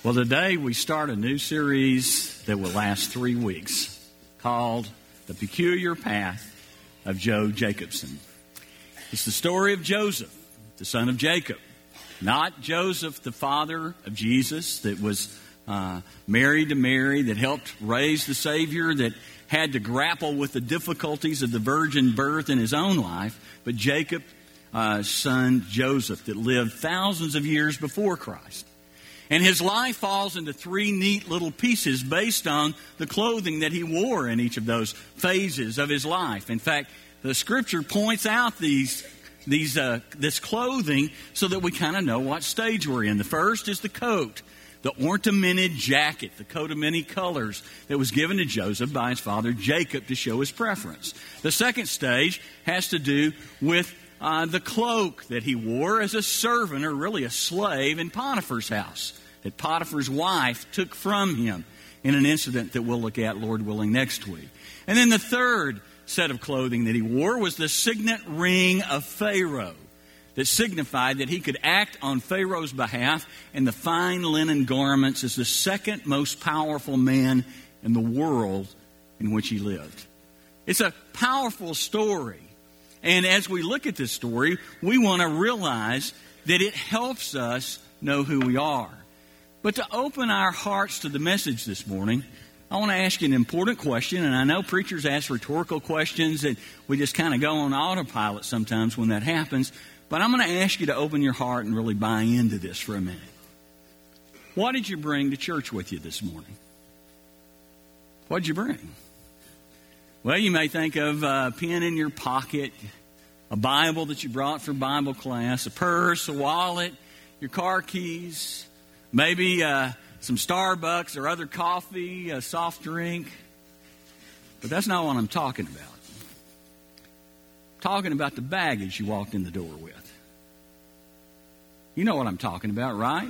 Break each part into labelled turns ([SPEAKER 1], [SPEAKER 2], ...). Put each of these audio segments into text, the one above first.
[SPEAKER 1] Well, today we start a new series that will last 3 weeks called The Peculiar Path of Joe Jacobson. It's the story of Joseph, the son of Jacob. Not Joseph, the father of Jesus, that was married to Mary, that helped raise the Savior, that had to grapple with the difficulties of the virgin birth in his own life, but Jacob's son Joseph, that lived thousands of years before Christ. And his life falls into 3 neat little pieces based on the clothing that he wore in each of those phases of his life. In fact, the Scripture points out this clothing so that we kind of know what stage we're in. The first is the coat, the ornamented jacket, the coat of many colors that was given to Joseph by his father Jacob to show his preference. The second stage has to do with the cloak that he wore as a servant, or really a slave, in Potiphar's house, that Potiphar's wife took from him in an incident that we'll look at, Lord willing, next week. And then the third set of clothing that he wore was the signet ring of Pharaoh, that signified that he could act on Pharaoh's behalf, and the fine linen garments as the second most powerful man in the world in which he lived. It's a powerful story. And as we look at this story, we want to realize that it helps us know who we are. But to open our hearts to the message this morning, I want to ask you an important question. And I know preachers ask rhetorical questions and we just kind of go on autopilot sometimes when that happens. But I'm going to ask you to open your heart and really buy into this for a minute. What did you bring to church with you this morning? What did you bring? Well, you may think of a pen in your pocket, a Bible that you brought for Bible class, a purse, a wallet, your car keys, maybe some Starbucks or other coffee, a soft drink. But that's not what I'm talking about. I'm talking about the baggage you walked in the door with. You know what I'm talking about, right?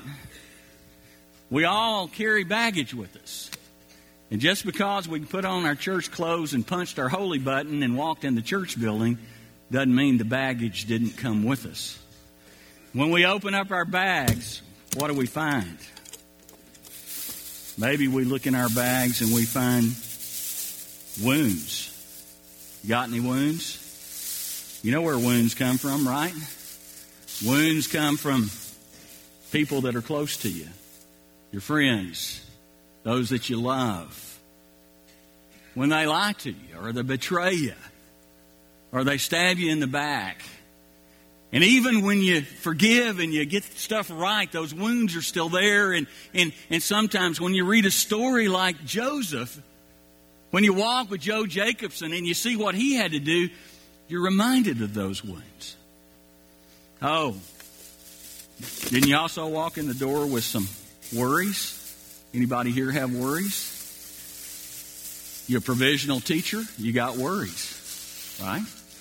[SPEAKER 1] We all carry baggage with us. And just because we put on our church clothes and punched our holy button and walked in the church building doesn't mean the baggage didn't come with us. When we open up our bags, what do we find? Maybe we look in our bags and we find wounds. You got any wounds? You know where wounds come from, right? Wounds come from people that are close to you, your friends, those that you love. When they lie to you, or they betray you, or they stab you in the back. And even when you forgive and you get stuff right, those wounds are still there. And sometimes when you read a story like Joseph, when you walk with Joe Jacobson and you see what he had to do, you're reminded of those wounds. Oh, didn't you also walk in the door with some worries? Anybody here have worries? You're a provisional teacher, you got worries, right?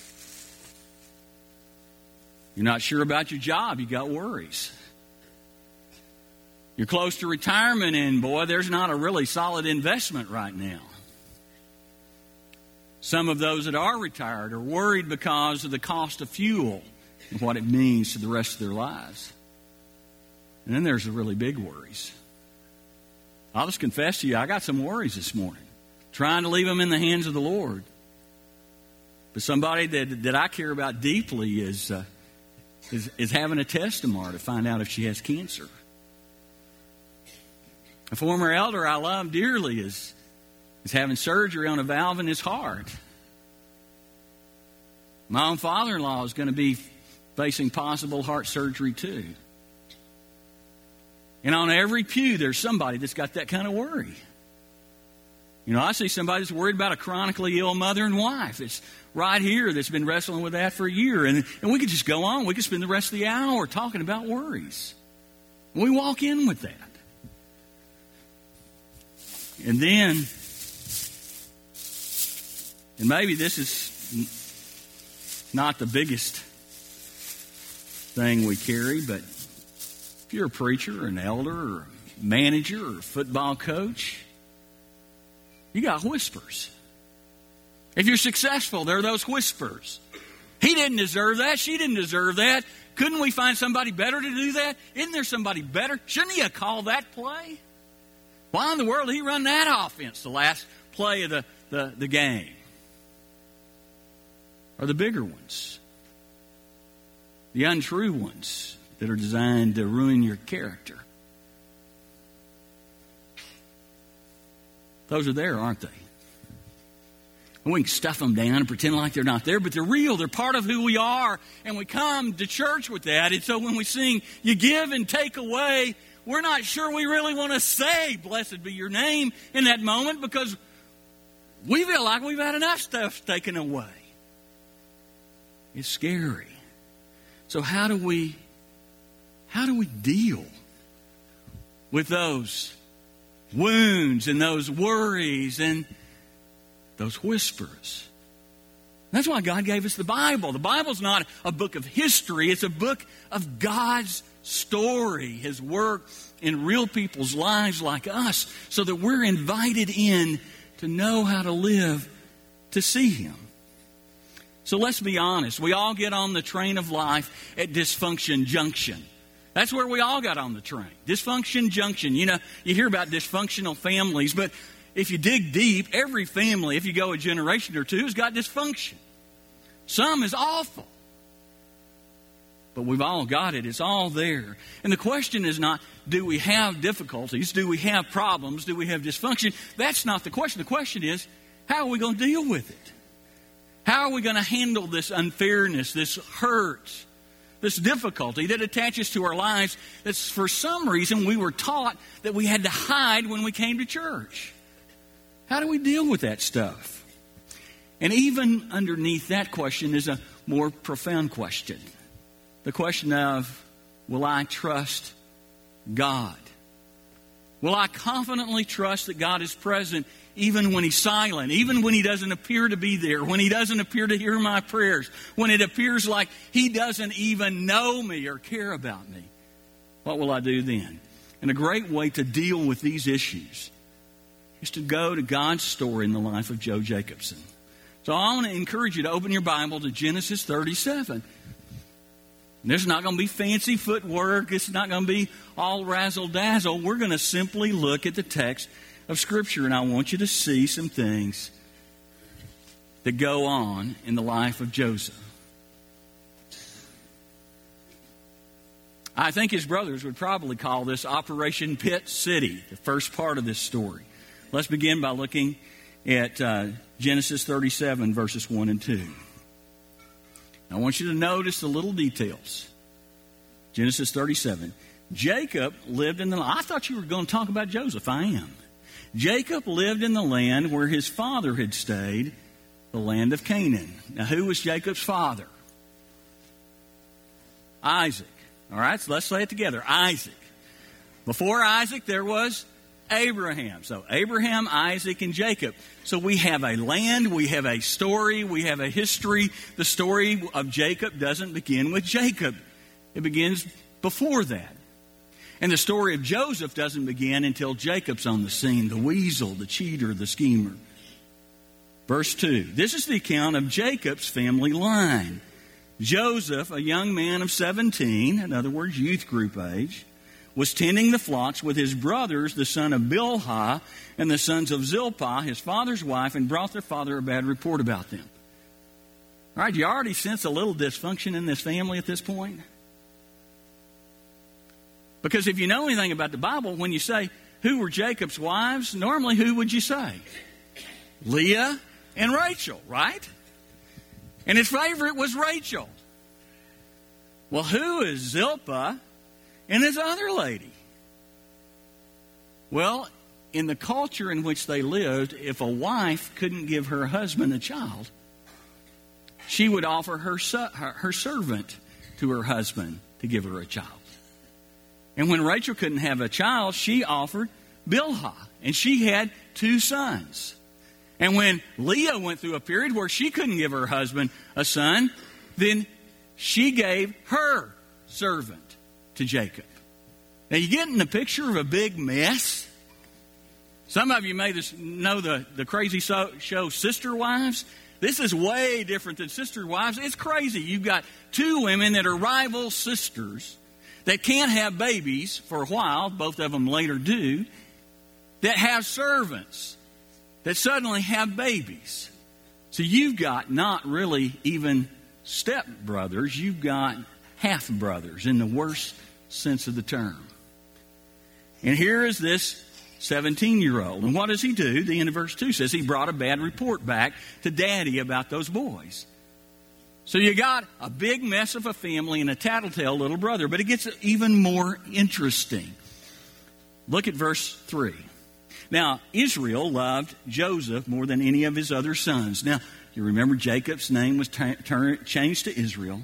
[SPEAKER 1] You're not sure about your job, you got worries. You're close to retirement and boy, there's not a really solid investment right now. Some of those that are retired are worried because of the cost of fuel and what it means to the rest of their lives. And then there's the really big worries. I'll just confess to you, I got some worries this morning, trying to leave them in the hands of the Lord. But somebody that I care about deeply is having a test tomorrow to find out if she has cancer. A former elder I love dearly is having surgery on a valve in his heart. My own father-in-law is going to be facing possible heart surgery too. And on every pew, there's somebody that's got that kind of worry. You know, I see somebody that's worried about a chronically ill mother and wife. It's right here that's been wrestling with that for a year. And we could just go on. We could spend the rest of the hour talking about worries. And we walk in with that. And then, and maybe this is not the biggest thing we carry, but if you're a preacher or an elder or a manager or a football coach, you got whispers. If you're successful, there are those whispers. He didn't deserve that. She didn't deserve that. Couldn't we find somebody better to do that? Isn't there somebody better? Shouldn't he have called that play? Why in the world did he run that offense the last play of the game? Or the bigger ones? The untrue ones that are designed to ruin your character. Those are there, aren't they? And we can stuff them down and pretend like they're not there, but they're real. They're part of who we are, and we come to church with that. And so when we sing, you give and take away, we're not sure we really want to say, blessed be your name, in that moment, because we feel like we've had enough stuff taken away. It's scary. So how do we deal with those wounds and those worries and those whispers? That's why God gave us the Bible. The Bible's not a book of history. It's a book of God's story, His work in real people's lives like us, so that we're invited in to know how to live to see Him. So let's be honest. We all get on the train of life at dysfunction junction. That's where we all got on the train. Dysfunction junction. You know, you hear about dysfunctional families, but if you dig deep, every family, if you go a generation or two, has got dysfunction. Some is awful. But we've all got it. It's all there. And the question is not, do we have difficulties? Do we have problems? Do we have dysfunction? That's not the question. The question is, how are we going to deal with it? How are we going to handle this unfairness, this hurt, this difficulty that attaches to our lives that for some reason we were taught that we had to hide when we came to church? How do we deal with that stuff? And even underneath that question is a more profound question. The question of, will I trust God? Will I confidently trust that God is present even when He's silent, even when He doesn't appear to be there, when He doesn't appear to hear my prayers, when it appears like He doesn't even know me or care about me? What will I do then? And a great way to deal with these issues is to go to God's story in the life of Joe Jacobson. So I want to encourage you to open your Bible to Genesis 37. And there's not going to be fancy footwork. It's not going to be all razzle-dazzle. We're going to simply look at the text of Scripture, and I want you to see some things that go on in the life of Joseph. I think his brothers would probably call this Operation Pit City, the first part of this story. Let's begin by looking at Genesis 37, verses 1 and 2. I want you to notice the little details. Genesis 37. Jacob lived in the... I thought you were going to talk about Joseph. I am. Jacob lived in the land where his father had stayed, the land of Canaan. Now, who was Jacob's father? Isaac. All right, so let's say it together. Isaac. Before Isaac, there was Abraham. So Abraham, Isaac, and Jacob. So we have a land, we have a story, we have a history. The story of Jacob doesn't begin with Jacob. It begins before that. And the story of Joseph doesn't begin until Jacob's on the scene, the weasel, the cheater, the schemer. Verse 2. This is the account of Jacob's family line. Joseph, a young man of 17, in other words, youth group age, was tending the flocks with his brothers, the son of Bilhah, and the sons of Zilpah, his father's wife, and brought their father a bad report about them. All right, you already sense a little dysfunction in this family at this point? Because if you know anything about the Bible, when you say, who were Jacob's wives, normally who would you say? Leah and Rachel, right? And his favorite was Rachel. Well, who is Zilpah and his other lady? Well, in the culture in which they lived, if a wife couldn't give her husband a child, she would offer her servant to her husband to give her a child. And when Rachel couldn't have a child, she offered Bilhah, and she had 2 sons. And when Leah went through a period where she couldn't give her husband a son, then she gave her servant to Jacob. Now, you getting the picture of a big mess? Some of you may know the crazy show Sister Wives. This is way different than sister wives. It's crazy. You've got two women that are rival sisters that can't have babies for a while. Both of them later do. That have servants that suddenly have babies. So you've got not really even stepbrothers. You've got half-brothers in the worst sense of the term. And here is this 17-year-old. And what does he do? The end of verse 2 says he brought a bad report back to Daddy about those boys. So you got a big mess of a family and a tattletale little brother. But it gets even more interesting. Look at verse 3. Now, Israel loved Joseph more than any of his other sons. Now, you remember Jacob's name was changed to Israel.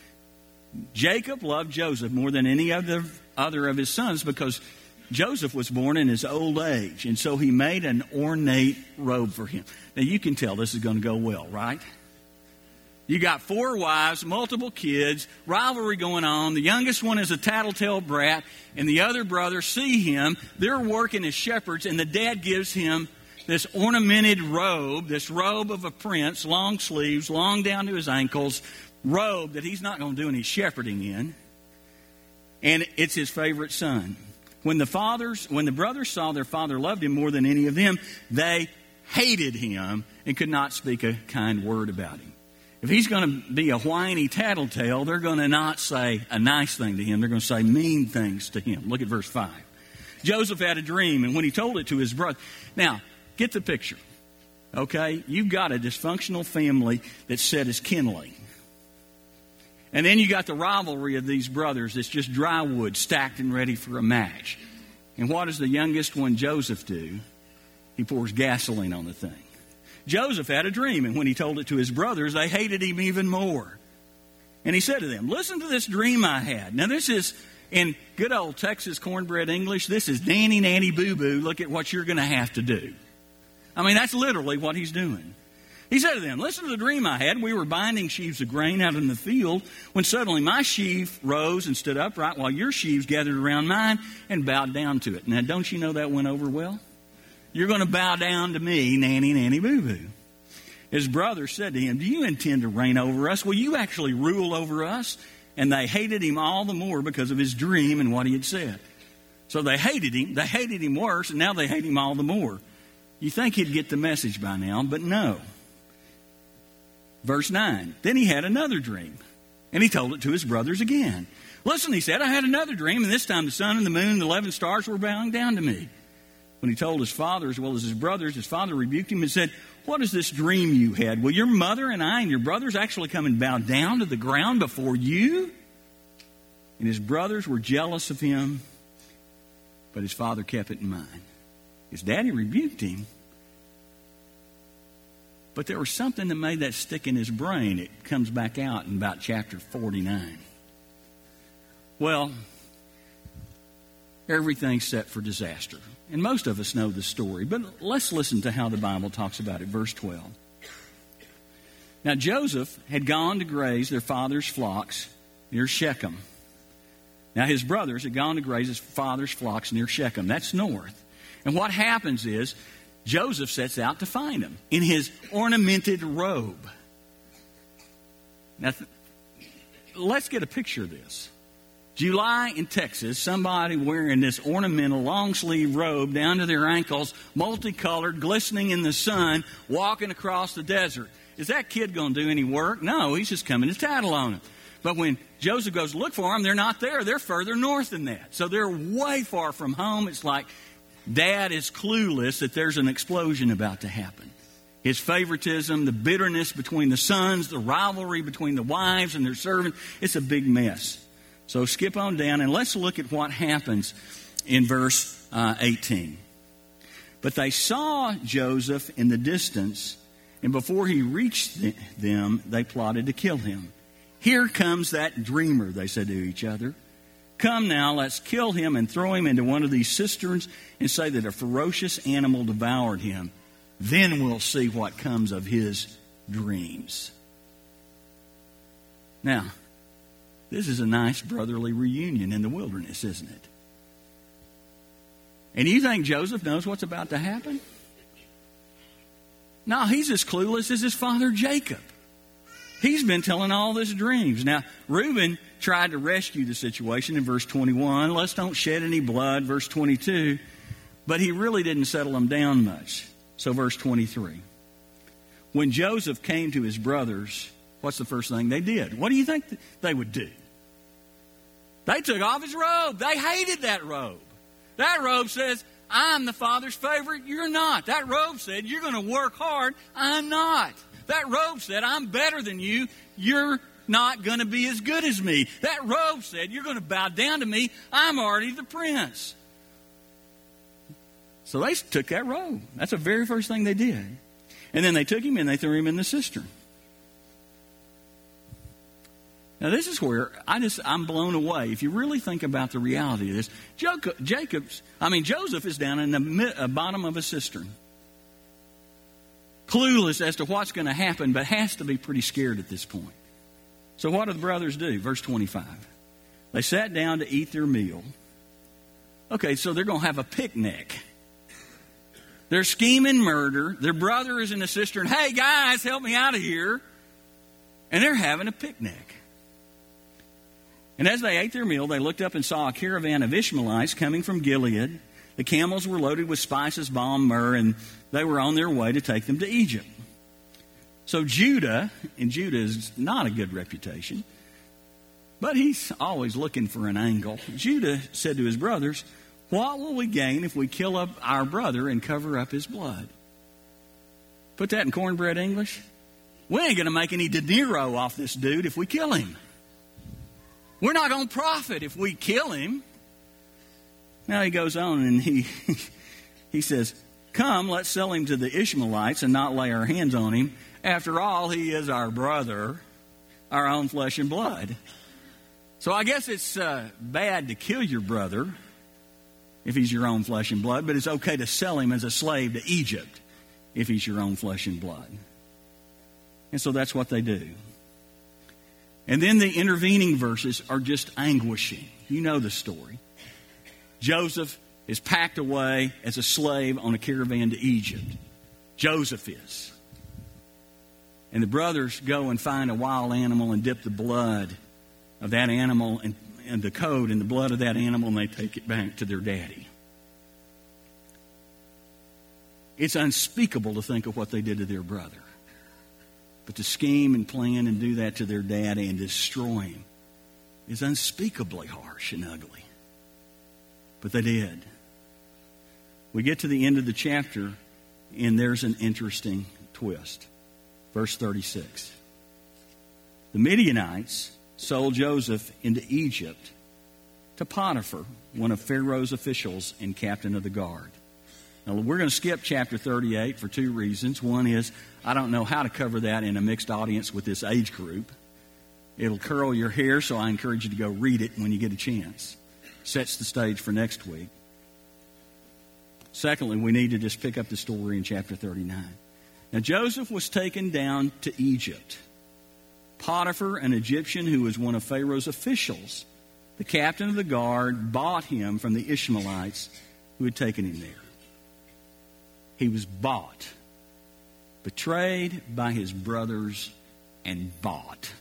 [SPEAKER 1] Jacob loved Joseph more than any other of his sons because Joseph was born in his old age, and so he made an ornate robe for him. Now, you can tell this is going to go well, right? You got 4 wives, multiple kids, rivalry going on. The youngest one is a tattletale brat, and the other brothers see him. They're working as shepherds, and the dad gives him this ornamented robe, this robe of a prince, long sleeves, long down to his ankles, robe that he's not going to do any shepherding in. And it's his favorite son. When the brothers saw their father loved him more than any of them, they hated him and could not speak a kind word about him. If he's going to be a whiny tattletale, they're going to not say a nice thing to him. They're going to say mean things to him. Look at verse 5. Joseph had a dream, and when he told it to his brother. Now, get the picture. Okay? You've got a dysfunctional family that's set as kindling. And then you got the rivalry of these brothers that's just dry wood stacked and ready for a match. And what does the youngest one, Joseph, do? He pours gasoline on the thing. Joseph had a dream, and when he told it to his brothers, they hated him even more. And he said to them, listen to this dream I had. Now this is, in good old Texas cornbread English, this is nanny, nanny, boo-boo, look at what you're going to have to do. I mean, that's literally what he's doing. He said to them, listen to the dream I had. We were binding sheaves of grain out in the field when suddenly my sheaf rose and stood upright while your sheaves gathered around mine and bowed down to it. Now, don't you know that went over well? You're going to bow down to me, nanny, nanny, boo-boo. His brother said to him, do you intend to reign over us? Will you actually rule over us? And they hated him all the more because of his dream and what he had said. So they hated him. They hated him worse, and now they hate him all the more. You think he'd get the message by now, but no. Verse 9, then he had another dream, and he told it to his brothers again. Listen, he said, I had another dream, and this time the sun and the moon and the 11 stars were bowing down to me. When he told his father as well as his brothers, his father rebuked him and said, what is this dream you had? Will your mother and I and your brothers actually come and bow down to the ground before you? And his brothers were jealous of him, but his father kept it in mind. His daddy rebuked him. But there was something that made that stick in his brain. It comes back out in about chapter 49. Well, everything's set for disaster. And most of us know the story, but let's listen to how the Bible talks about it. Verse 12. Now Joseph had gone to graze their father's flocks near Shechem. Now his brothers had gone to graze his father's flocks near Shechem. That's north. And what happens is, Joseph sets out to find him in his ornamented robe. Now, let's get a picture of this. July in Texas, somebody wearing this ornamental long-sleeve robe down to their ankles, multicolored, glistening in the sun, walking across the desert. Is that kid going to do any work? No, he's just coming to tattle on him. But when Joseph goes to look for them, they're not there. They're further north than that. So they're way far from home. It's like Dad is clueless that there's an explosion about to happen. His favoritism, the bitterness between the sons, the rivalry between the wives and their servants, it's a big mess. So skip on down and let's look at what happens in verse 18. But they saw Joseph in the distance, and before he reached them, they plotted to kill him. Here comes that dreamer, they said to each other. Come now, let's kill him and throw him into one of these cisterns and say that a ferocious animal devoured him. Then we'll see what comes of his dreams. Now, this is a nice brotherly reunion in the wilderness, isn't it? And you think Joseph knows what's about to happen? No, he's as clueless as his father Jacob. He's been telling all his dreams. Now, Reuben tried to rescue the situation in verse 21. Let's don't shed any blood, verse 22. But he really didn't settle them down much. So verse 23. When Joseph came to his brothers, what's the first thing they did? What do you think they would do? They took off his robe. They hated that robe. That robe says, I'm the Father's favorite. You're not. That robe said, you're going to work hard. I'm not. That robe said, I'm better than you. You're not going to be as good as me. That robe said, you're going to bow down to me. I'm already the prince. So they took that robe. That's the very first thing they did. And then they took him and they threw him in the cistern. Now this is where I'm blown away. If you really think about the reality of this, Joseph is down in the bottom of a cistern. Clueless as to what's going to happen, but has to be pretty scared at this point. So what do the brothers do? Verse 25. They sat down to eat their meal. Okay, so they're going to have a picnic. They're scheming murder. Their brother is in the cistern. Hey, guys, help me out of here. And they're having a picnic. And as they ate their meal, they looked up and saw a caravan of Ishmaelites coming from Gilead. The camels were loaded with spices, balm, myrrh, and they were on their way to take them to Egypt. So Judah, and Judah is not a good reputation, but he's always looking for an angle. Judah said to his brothers, what will we gain if we kill up our brother and cover up his blood? Put that in cornbread English. We ain't going to make any dinero off this dude if we kill him. We're not going to profit if we kill him. Now he goes on and he says, come, let's sell him to the Ishmaelites and not lay our hands on him. After all, he is our brother, our own flesh and blood. So I guess it's bad to kill your brother if he's your own flesh and blood, but it's okay to sell him as a slave to Egypt if he's your own flesh and blood. And so that's what they do. And then the intervening verses are just anguishing. You know the story. Joseph is packed away as a slave on a caravan to Egypt. Joseph is. And the brothers go and find a wild animal and dip the blood of that animal and the coat in the blood of that animal, and they take it back to their daddy. It's unspeakable to think of what they did to their brother. But to scheme and plan and do that to their daddy and destroy him is unspeakably harsh and ugly. But they did. We get to the end of the chapter, and there's an interesting twist. Verse 36. The Midianites sold Joseph into Egypt to Potiphar, one of Pharaoh's officials and captain of the guard. Now, we're going to skip chapter 38 for two reasons. One is I don't know how to cover that in a mixed audience with this age group. It'll curl your hair, so I encourage you to go read it when you get a chance. Sets the stage for next week. Secondly, we need to just pick up the story in chapter 39. Now, Joseph was taken down to Egypt. Potiphar, an Egyptian who was one of Pharaoh's officials, the captain of the guard, bought him from the Ishmaelites who had taken him there. He was bought, betrayed by his brothers, and bought.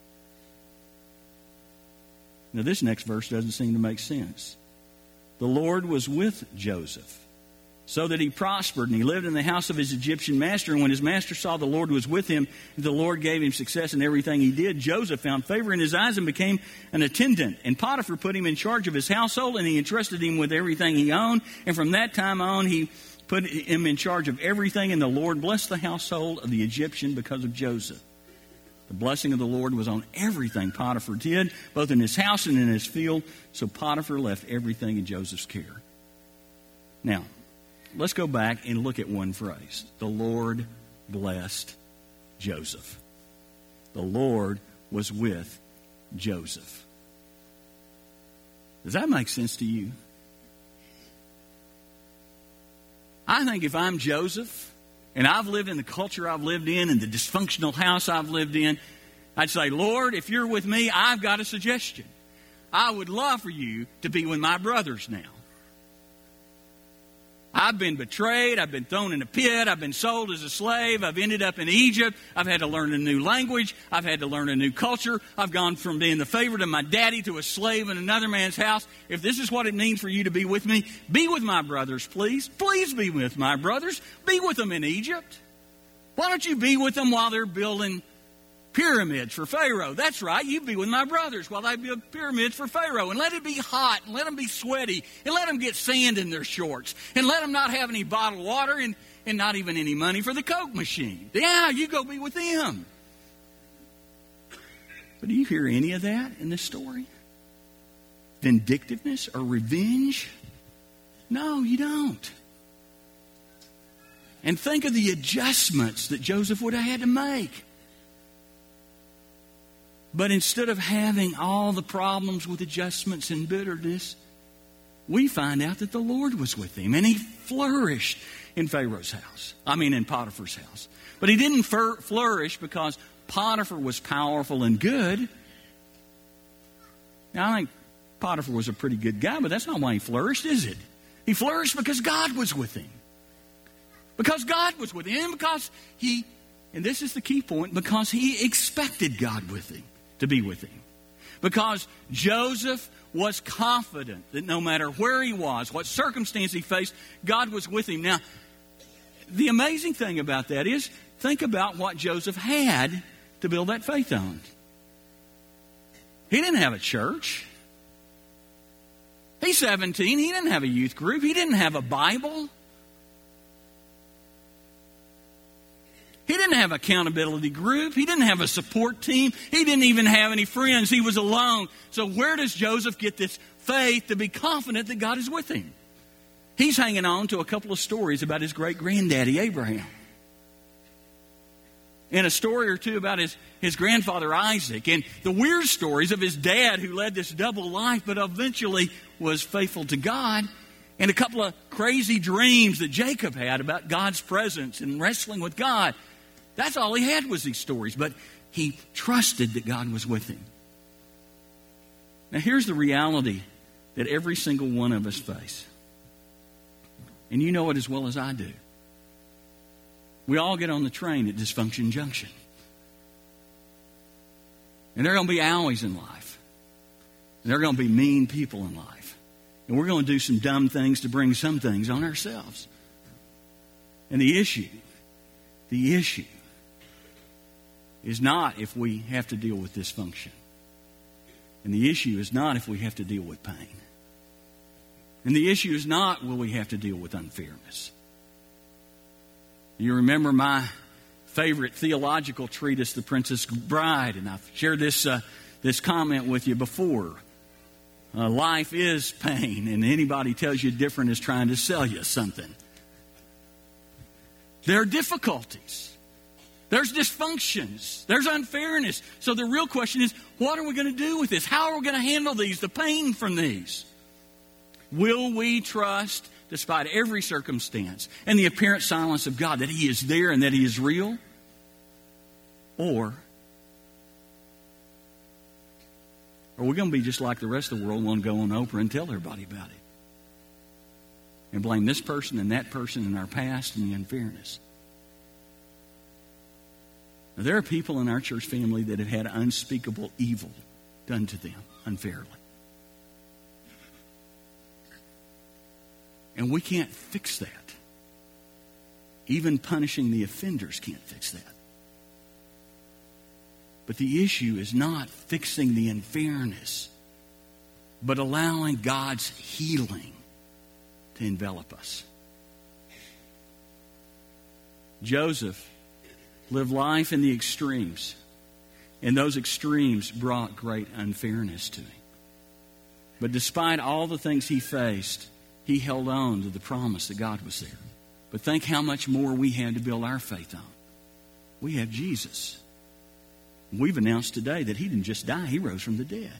[SPEAKER 1] Now, this next verse doesn't seem to make sense. The Lord was with Joseph, so that he prospered, and he lived in the house of his Egyptian master. And when his master saw the Lord was with him, and the Lord gave him success in everything he did, Joseph found favor in his eyes and became an attendant. And Potiphar put him in charge of his household, and he entrusted him with everything he owned. And from that time on, he put him in charge of everything, and the Lord blessed the household of the Egyptian because of Joseph. The blessing of the Lord was on everything Potiphar did, both in his house and in his field. So Potiphar left everything in Joseph's care. Now, let's go back and look at one phrase. The Lord blessed Joseph. The Lord was with Joseph. Does that make sense to you? I think if I'm Joseph, and I've lived in the culture I've lived in and the dysfunctional house I've lived in, I'd say, Lord, if you're with me, I've got a suggestion. I would love for you to be with my brothers now. I've been betrayed. I've been thrown in a pit. I've been sold as a slave. I've ended up in Egypt. I've had to learn a new language. I've had to learn a new culture. I've gone from being the favorite of my daddy to a slave in another man's house. If this is what it means for you to be with me, be with my brothers, please. Please be with my brothers. Be with them in Egypt. Why don't you be with them while they're building pyramids for Pharaoh? That's right. You be with my brothers while they build pyramids for Pharaoh. And let it be hot, and let them be sweaty, and let them get sand in their shorts, and let them not have any bottled water and not even any money for the Coke machine. Yeah, you go be with them. But do you hear any of that in this story? Vindictiveness or revenge? No, you don't. And think of the adjustments that Joseph would have had to make. But instead of having all the problems with adjustments and bitterness, we find out that the Lord was with him, and he flourished in Pharaoh's house. In Potiphar's house. But he didn't flourish because Potiphar was powerful and good. Now, I think Potiphar was a pretty good guy, but that's not why he flourished, is it? He flourished because God was with him. Because God was with him, and because he, and this is the key point, because he expected God with him. To be with him. Because Joseph was confident that no matter where he was, what circumstance he faced, God was with him. Now, the amazing thing about that is, think about what Joseph had to build that faith on. He didn't have a church. He's 17. He didn't have a youth group. He didn't have a Bible. He didn't have an accountability group. He didn't have a support team. He didn't even have any friends. He was alone. So where does Joseph get this faith to be confident that God is with him? He's hanging on to a couple of stories about his great-granddaddy, Abraham. And a story or two about his grandfather, Isaac. And the weird stories of his dad who led this double life but eventually was faithful to God. And a couple of crazy dreams that Jacob had about God's presence and wrestling with God. That's all he had was these stories, but he trusted that God was with him. Now here's the reality that every single one of us face. And you know it as well as I do. We all get on the train at Dysfunction Junction. And there are going to be alleys in life. And there are going to be mean people in life. And we're going to do some dumb things to bring some things on ourselves. And the issue is not if we have to deal with dysfunction. And the issue is not if we have to deal with pain. And the issue is not will we have to deal with unfairness. You remember my favorite theological treatise, The Princess Bride, and I've shared this comment with you before. Life is pain, and anybody tells you different is trying to sell you something. There are difficulties. There's dysfunctions. There's unfairness. So the real question is, what are we going to do with this? How are we going to handle these, the pain from these? Will we trust, despite every circumstance and the apparent silence of God, that He is there and that He is real? Or are we going to be just like the rest of the world and want to go on Oprah and tell everybody about it? And blame this person and that person in our past and the unfairness. Now, there are people in our church family that have had unspeakable evil done to them unfairly. And we can't fix that. Even punishing the offenders can't fix that. But the issue is not fixing the unfairness, but allowing God's healing to envelop us. Joseph lived life in the extremes, and those extremes brought great unfairness to him. But despite all the things he faced, he held on to the promise that God was there. But think how much more we have to build our faith on. We have Jesus. We've announced today that He didn't just die, He rose from the dead.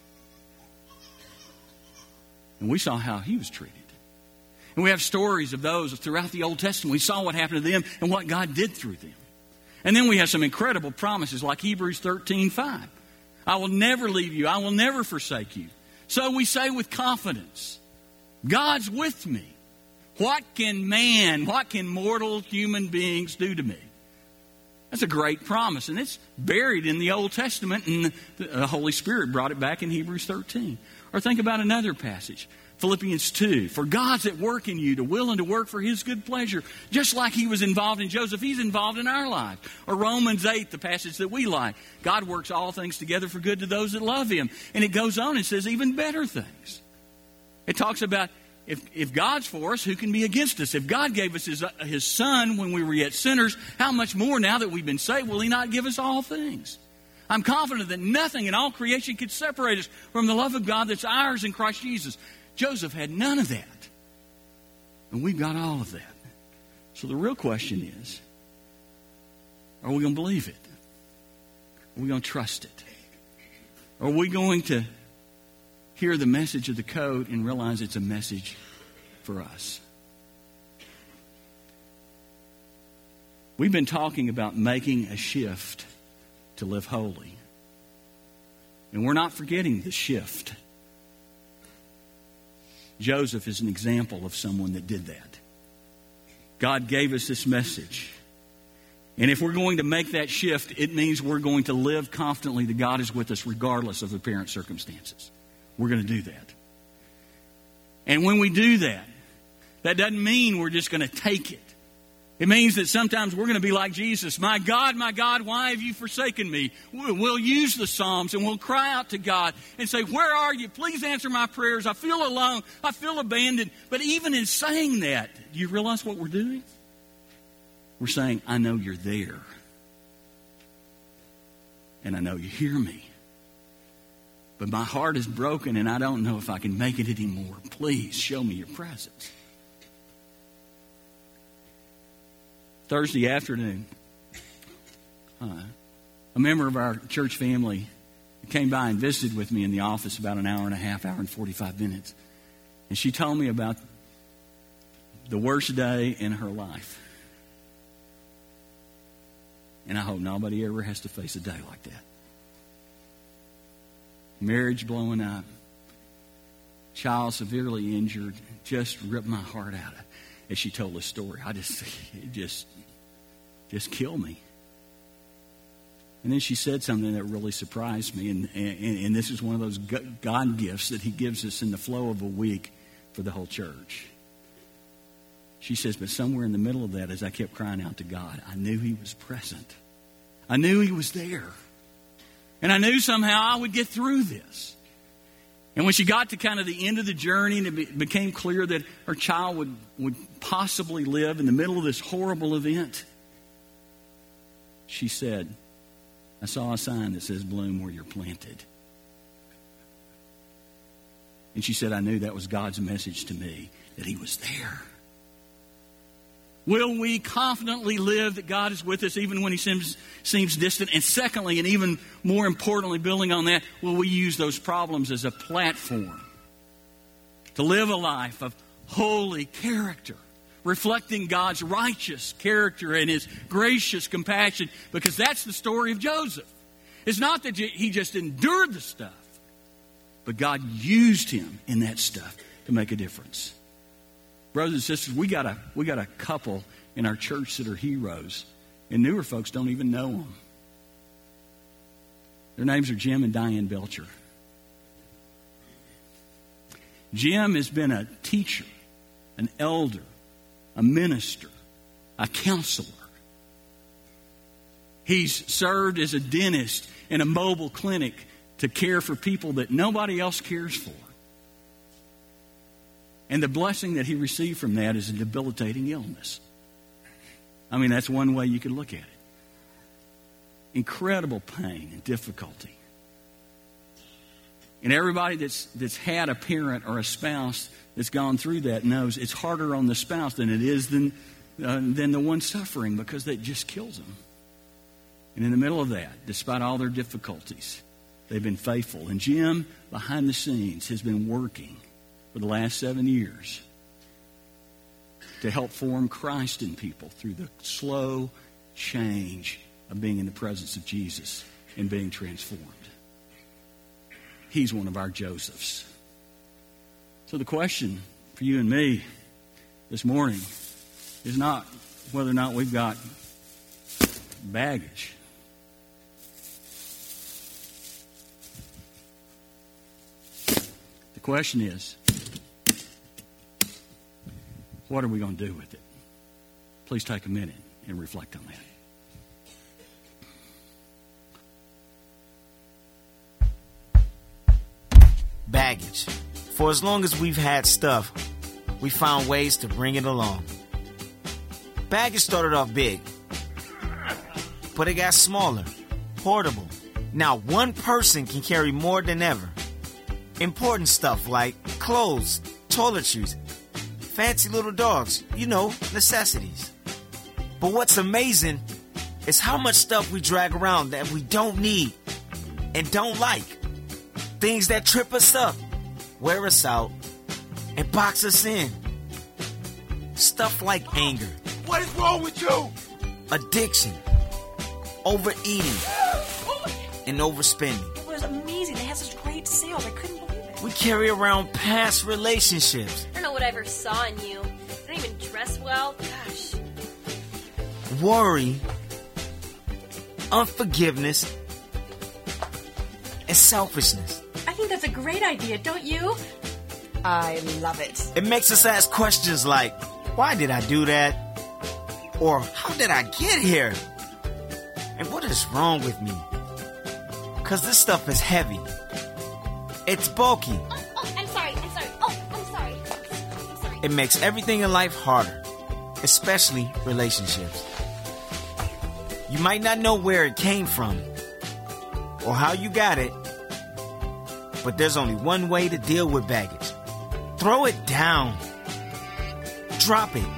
[SPEAKER 1] And we saw how He was treated. And we have stories of those throughout the Old Testament. We saw what happened to them and what God did through them. And then we have some incredible promises like Hebrews 13:5. I will never leave you. I will never forsake you. So we say with confidence, God's with me. What can mortal human beings do to me? That's a great promise, and it's buried in the Old Testament, and the Holy Spirit brought it back in Hebrews 13. Or think about another passage, Philippians 2. For God's at work in you to will and to work for His good pleasure. Just like He was involved in Joseph, He's involved in our life. Or Romans 8, the passage that we like. God works all things together for good to those that love Him. And it goes on and says even better things. It talks about if God's for us, who can be against us? If God gave us His Son when we were yet sinners, how much more now that we've been saved will He not give us all things? I'm confident that nothing in all creation could separate us from the love of God that's ours in Christ Jesus. Joseph had none of that. And we've got all of that. So the real question is, are we going to believe it? Are we going to trust it? Are we going to hear the message of the code and realize it's a message for us? We've been talking about making a shift to live holy. And we're not forgetting the shift. Joseph is an example of someone that did that. God gave us this message. And if we're going to make that shift, it means we're going to live confidently that God is with us regardless of the apparent circumstances. We're going to do that. And when we do that, that doesn't mean we're just going to take it. It means that sometimes we're going to be like Jesus. My God, why have you forsaken me? We'll use the Psalms and we'll cry out to God and say, where are you? Please answer my prayers. I feel alone. I feel abandoned. But even in saying that, do you realize what we're doing? We're saying, I know you're there. And I know you hear me. But my heart is broken and I don't know if I can make it anymore. Please show me your presence. Thursday afternoon, a member of our church family came by and visited with me in the office about an hour and a half, hour and 45 minutes. And she told me about the worst day in her life. And I hope nobody ever has to face a day like that. Marriage blowing up, child severely injured, just ripped my heart out as she told the story. It just killed me. And then she said something that really surprised me, and this is one of those God gifts that He gives us in the flow of a week for the whole church. She says, but somewhere in the middle of that, as I kept crying out to God, I knew He was present. I knew He was there. And I knew somehow I would get through this. And when she got to kind of the end of the journey and it became clear that her child would possibly live in the middle of this horrible event, she said, I saw a sign that says, bloom where you're planted. And she said, I knew that was God's message to me, that He was there. Will we confidently live that God is with us even when He seems distant? And secondly, and even more importantly, building on that, will we use those problems as a platform to live a life of holy character, reflecting God's righteous character and His gracious compassion? Because that's the story of Joseph. It's not that he just endured the stuff, but God used him in that stuff to make a difference. Brothers and sisters, we got a couple in our church that are heroes, and newer folks don't even know them. Their names are Jim and Diane Belcher. Jim has been a teacher, an elder, a minister, a counselor. He's served as a dentist in a mobile clinic to care for people that nobody else cares for. And the blessing that he received from that is a debilitating illness. I mean, that's one way you could look at it. Incredible pain and difficulty. And everybody that's had a parent or a spouse that's gone through that knows it's harder on the spouse than it is than the one suffering, because that just kills them. And in the middle of that, despite all their difficulties, they've been faithful. And Jim, behind the scenes, has been working for the last 7 years to help form Christ in people through the slow change of being in the presence of Jesus and being transformed. He's one of our Josephs. So the question for you and me this morning is not whether or not we've got baggage. The question is, what are we going to do with it? Please take a minute and reflect on that.
[SPEAKER 2] Baggage. For as long as we've had stuff, we found ways to bring it along. Baggage started off big, but it got smaller, portable. Now one person can carry more than ever. Important stuff like clothes, toiletries, fancy little dogs, necessities. But what's amazing is how much stuff we drag around that we don't need and don't like. Things that trip us up, wear us out, and box us in. Stuff like anger.
[SPEAKER 3] What is wrong with you?
[SPEAKER 2] Addiction. Overeating. And overspending.
[SPEAKER 4] It was amazing. They had such great sales. I couldn't believe it.
[SPEAKER 2] We carry around past relationships.
[SPEAKER 5] I don't know what I ever saw in you. You don't even dress well. Gosh.
[SPEAKER 2] Worry. Unforgiveness. And selfishness.
[SPEAKER 4] I think that's a great idea, don't you? I love it.
[SPEAKER 2] It makes us ask questions like, why did I do that? Or how did I get here? And what is wrong with me? Because this stuff is heavy. It's bulky.
[SPEAKER 5] I'm sorry.
[SPEAKER 2] It makes everything in life harder, especially relationships. You might not know where it came from or how you got it, but there's only one way to deal with baggage. Throw it down. Drop it.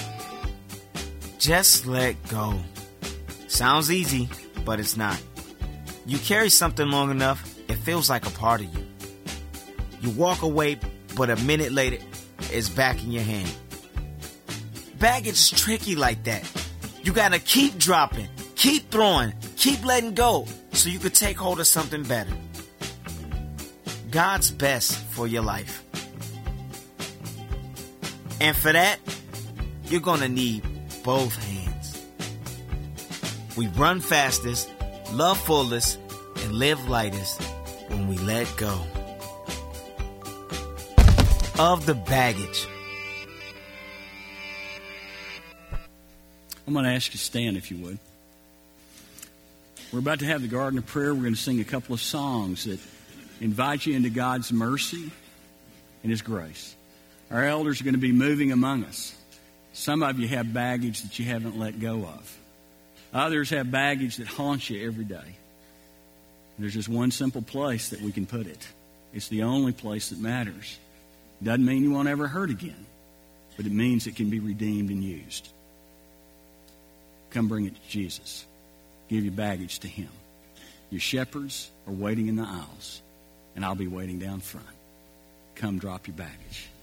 [SPEAKER 2] Just let go. Sounds easy, but it's not. You carry something long enough, it feels like a part of you. You walk away, but a minute later, it's back in your hand. Baggage is tricky like that. You gotta keep dropping, keep throwing, keep letting go, so you can take hold of something better. God's best for your life. And for that, you're gonna need both hands. We run fastest, love fullest, and live lightest when we let go of the baggage.
[SPEAKER 1] I'm going to ask you to stand if you would. We're about to have the Garden of Prayer. We're going to sing a couple of songs that invite you into God's mercy and His grace. Our elders are going to be moving among us. Some of you have baggage that you haven't let go of. Others have baggage that haunts you every day. There's just one simple place that we can put it. It's the only place that matters. Doesn't mean you won't ever hurt again, but it means it can be redeemed and used. Come bring it to Jesus. Give your baggage to Him. Your shepherds are waiting in the aisles, and I'll be waiting down front. Come drop your baggage.